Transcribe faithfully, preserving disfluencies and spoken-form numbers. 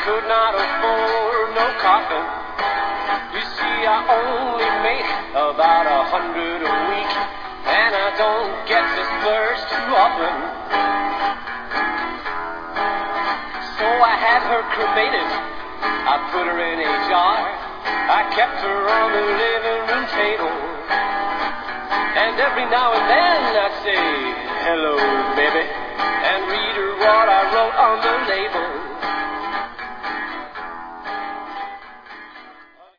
could not afford no coffin. You see, I only make about a hundred a week, and I don't get to splurge too often. So I had her cremated, I put her in a jar, I kept her on the living room table, and every now and then I'd say, hello, baby, and read her what I wrote on the label.